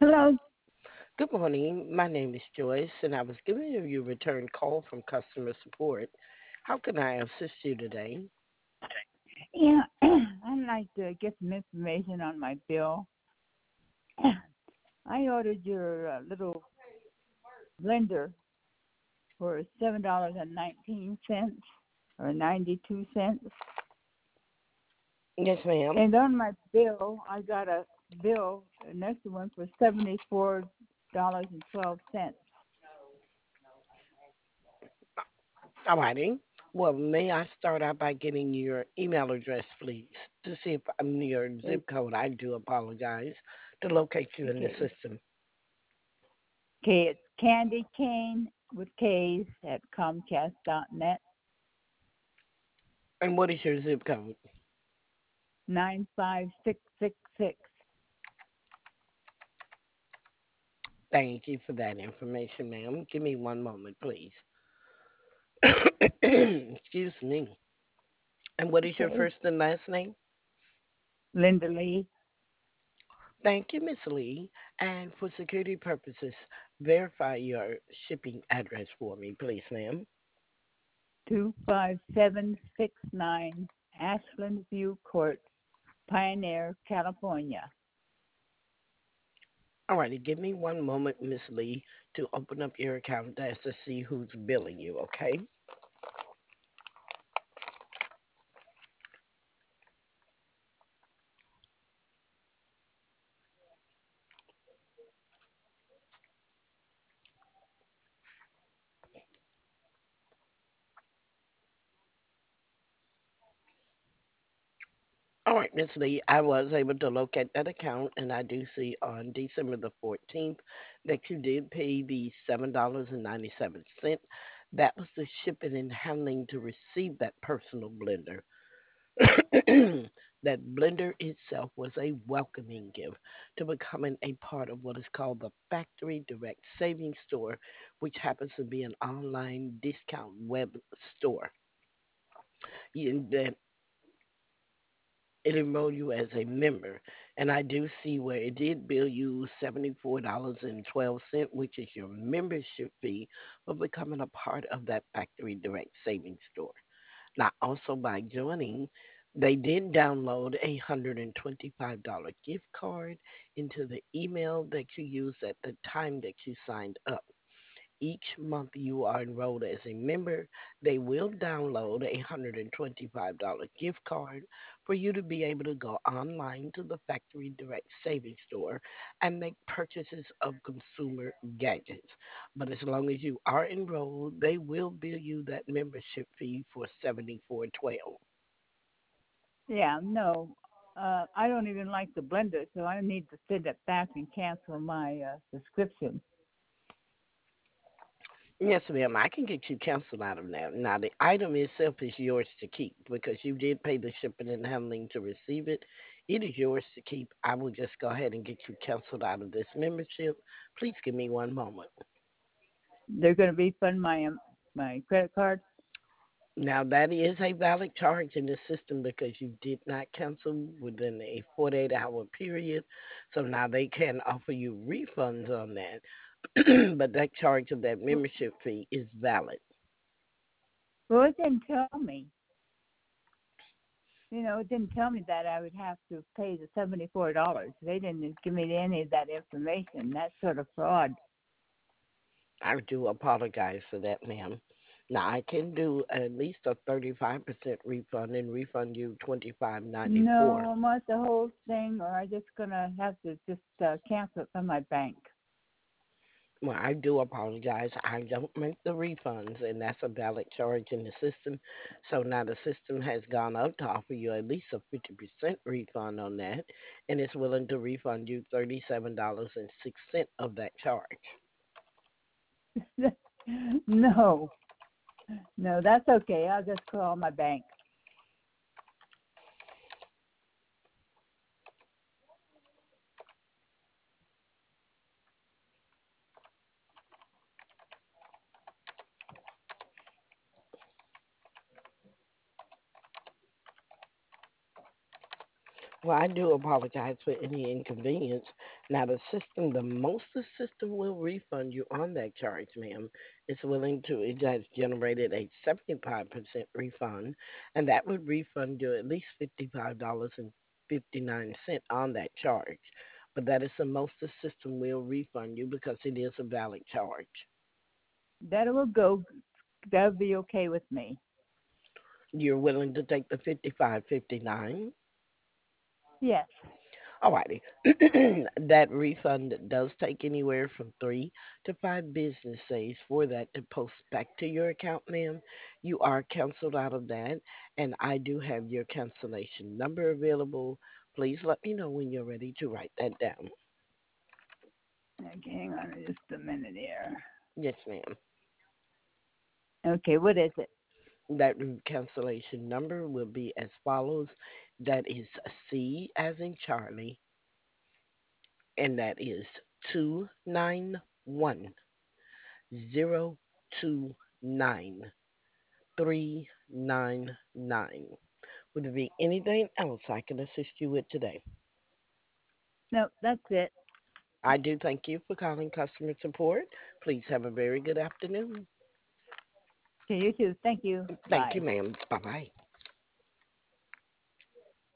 Hello. Good morning. My name is Joyce, and I was giving you a return call from customer support. How can I assist you today? Yeah, I'd like to get some information on my bill. I ordered your little blender for $7.19 or 92 cents, Yes, ma'am. and on my bill I got a bill, a next one for $74.12. Alrighty. Well, may I start out by getting your email address, please, to see if I'm your It's zip code. I do apologize to locate you in the okay. system. Okay, it's Candy Cane with K's at Comcast.net, And what is your zip code? 95666. Thank you for that information, ma'am. Give me one moment, please. Excuse me. And what is your Okay, first and last name? Linda Lee. Thank you, Miss Lee. And for security purposes, verify your shipping address for me, please, ma'am. 25769 Ashland View Court, Pioneer, California. Alrighty, give me one moment, Miss Lee, to open up your account just to see who's billing you, okay? All right, Miss Lee, I was able to locate that account, and I do see on December the 14th that you did pay the $7.97. That was the shipping and handling to receive that personal blender. That blender itself was a welcoming gift to becoming a part of what is called the Factory Direct Savings Store, which happens to be an online discount web store. That it enrolled you as a member. And I do see where it did bill you $74.12, which is your membership fee for becoming a part of that Factory Direct Savings Store. Now, also by joining, they did download a $125 gift card into the email that you used at the time that you signed up. Each month you are enrolled as a member, they will download a $125 gift card for you to be able to go online to the Factory Direct Savings Store and make purchases of consumer gadgets. But as long as you are enrolled, they will bill you that membership fee for 74.12. Yeah, no, I don't even like the blender, so I need to send it back and cancel my subscription. Yes, ma'am. I can get you canceled out of that. Now, the item itself is yours to keep because you did pay the shipping and handling to receive it. It is yours to keep. I will just go ahead and get you canceled out of this membership. Please give me one moment. They're going to refund my credit card. Now, that is a valid charge in the system because you did not cancel within a 48-hour period. So now they can offer you refunds on that. But that charge of that membership fee is valid. Well, it didn't tell me. It didn't tell me that I would have to pay the $74. They didn't give me any of that information. That's sort of fraud. I do apologize for that, ma'am. Now I can do at least a 35% refund and refund you 25.94. No, I want the whole thing, or I just gonna have to just cancel it from my bank. Well, I do apologize. I don't make the refunds, and that's a valid charge in the system. So now the system has gone up to offer you at least a 50% refund on that, and it's willing to refund you $37.06 of that charge. No, no, that's okay. I'll just call my bank. Well, I do apologize for any inconvenience. Now, the most the system will refund you on that charge, ma'am, it has generated a 75% refund, and that would refund you at least $55.59 on that charge. But that is the most the system will refund you because it is a valid charge. That will go. That'll be okay with me. You're willing to take the 55.59? Yes. Alrighty. That refund does take anywhere from 3 to 5 business days for that to post back to your account, ma'am. You are canceled out of that, and I do have your cancellation number available. Please let me know when you're ready to write that down. Okay, hang on just a minute here. Yes, ma'am. Okay, what is it? That cancellation number will be as follows. That is C as in Charlie, and that is 291-029-399. Would there be anything else I can assist you with today? No, that's it. I do thank you for calling customer support. Please have a very good afternoon. Okay, you too. Thank you. Thank you, Bye. ma'am. Bye bye.